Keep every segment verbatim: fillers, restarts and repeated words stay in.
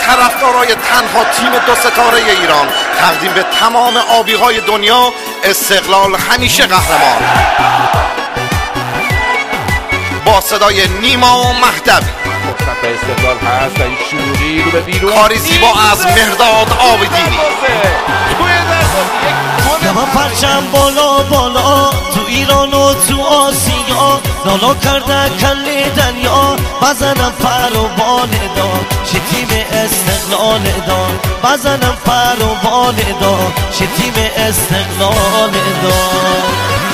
طرفدارای تنها تیم دو ستاره ایران، تقدیم به تمام آبی‌های دنیا، استقلال همیشه قهرمان. با صدای نیما مهدوی، استقلال هست و این شروعی رو به بیرون، کاری زیبا از مهرداد آبدینی. من پرچم بالا بالا تو ایران و تو آسیا، لالا کرده کل دنیا، بزنم پر و بال دار چه تیم استقلال دار، بزنم پر و بال دار چه تیم استقلال دار.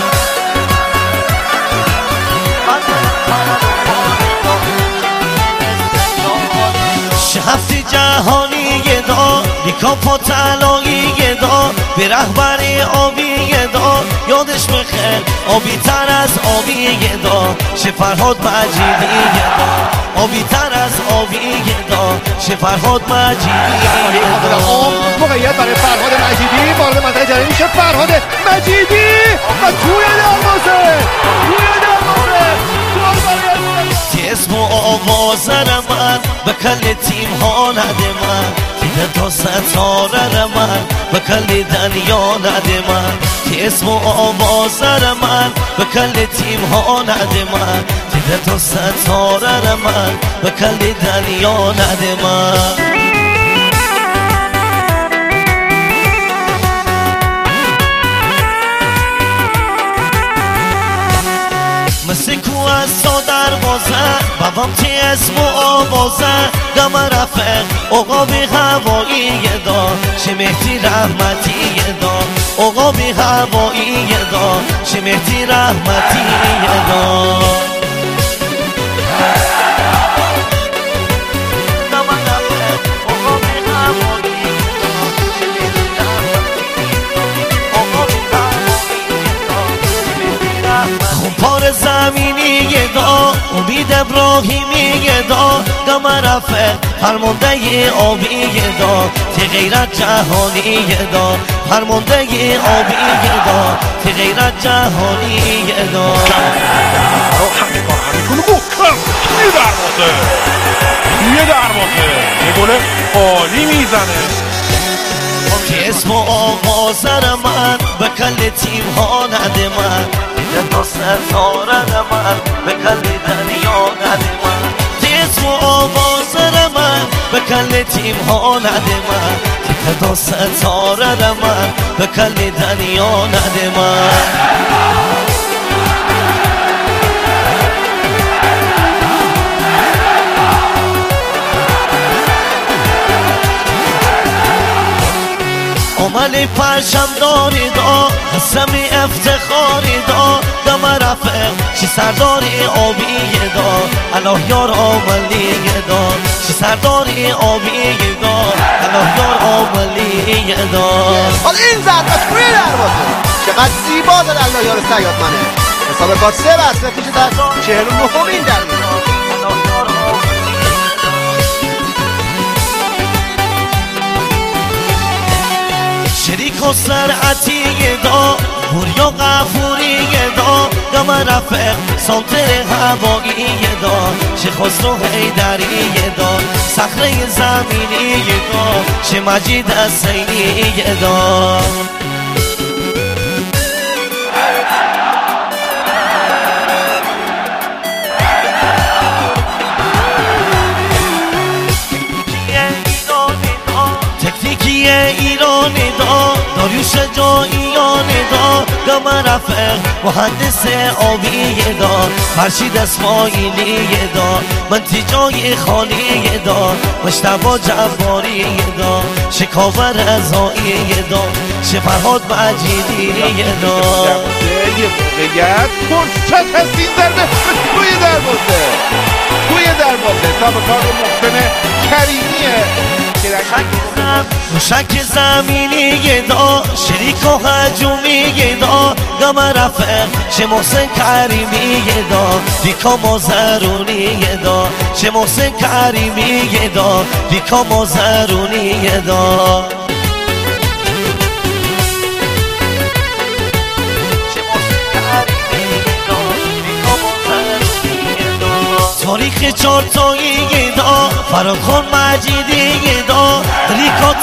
هفته جهانی دا لیکاپ و طلایی دا، به رهبر آبی دا یادش بخیر آبی تر از آبی دا، چه فرهاد مجیدی دا آبی تر از آبی دا، چه فرهاد مجیدی دا. موقعیت برای فرهاد مجیدی وارد منطقه جریمه میشه. فرهاد مجیدی و توی دروازه توی دروازه اسم و آواز من به کل تیم ها نده من، دیده تا ستاره من به کل دنیا نده من، اسم و آواز من به کل تیم ها نده من، دیده تا ستاره من به کل دنیا نده من. مثل کو از سا دروازه بابام تی اسم و آوازه، دم رفق اقابی هوایی دا چه مهدی رحمتی دا، اقابی هوایی دا چه مهدی رحمتی دا. پار زمینی دا امید ابراهیمی دا، دم رفع فرمانده آبی دا تی غیرت جهانی دا، فرمانده آبی دا تی غیرت جهانی دا. همه کار همه کنه بکن توی دروازه توی دروازه یه گله عالی میزنه. که اسم و آواز من به کل تیم ها نده من، دیده تا ستاره من به کل دنیا نده من، اسم و آواز من به کل تیم ها نده من، دیده تا ستاره من به کل دنیا نده من. عمل پرشم داری دا قسمی افتخاری دا، دم رفع چی سرداری آبی دا الله یار عملی دا، چی سرداری آبی دا الله یار عملی دا. حالا این ضربه توی دروازه چقدر زیبا زد الله یار سیاد منه. حساب کار سه بسته پیش در چهل و نهمین دقیقه. شریک و سرعتی دا بوریا غفوری دا، دم رفق سانتر هوایی دا چه خسرو حیدری دا، صخره زمینی دا چه مجید حسینی دا. تکنیکی ایرانی دا داریوش جاییانی دا، دم رفق مهندس آبی دا فرشید اسماعیلی دا، منتی جای خالی دا مشتبا جباری دا، شکاور رضایی دا چه فرهاد مجیدی دا. یه موقعیت فرصت هست این ضربه توی دروازه توی دروازه تا به کار محسن کریمیه. موشک زمینی دا شریک و هجومی دا، دم رفع چه محسن کریمی دا دیکا مازرونی دا، چه محسن کریمی دا دیکا مازرونی دا. تاریخ چارتایی دا فراد خان مجیدی دا،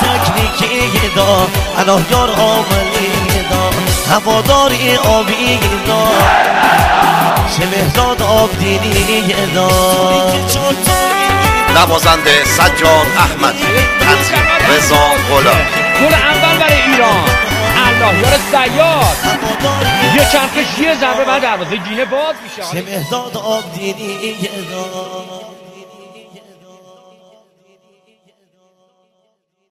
تکنیکی دا الله یار عاملی دا هواداری آبی دا چه مهداد آبدینی دا نوازنده سجاد احمدی، تنظیم رضا غلام. گل اول برای ایران الله یار صیاد یه چرخش یه ضربه بعد دروازه گینه باز میشه. چه مهداد آبدینی دا